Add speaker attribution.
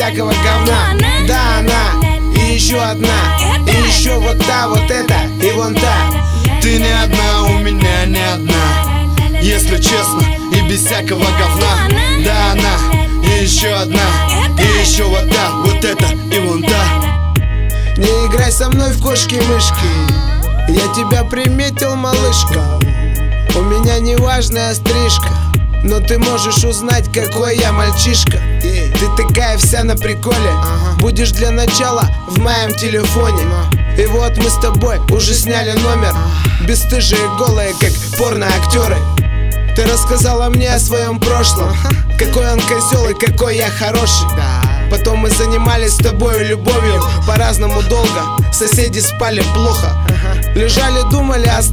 Speaker 1: всякого говна. Да, она, и еще одна, и еще вот та, вот эта, и вон та. Ты не одна, у меня не одна, если честно, и без всякого говна. Да, она, и еще одна, и еще вот та, вот эта, и вон та. Не играй со мной в кошки-мышки, я тебя приметил, малышка. У меня неважная стрижка, но ты можешь узнать, какой я мальчишка. Ты такая вся на приколе, будешь для начала в моем телефоне. И вот мы с тобой уже сняли номер, бесстыжие голые, как порно-актеры. Ты рассказала мне о своем прошлом, какой он козел и какой я хороший. Потом мы занимались с тобой любовью по-разному долго, соседи спали плохо, лежали, думали о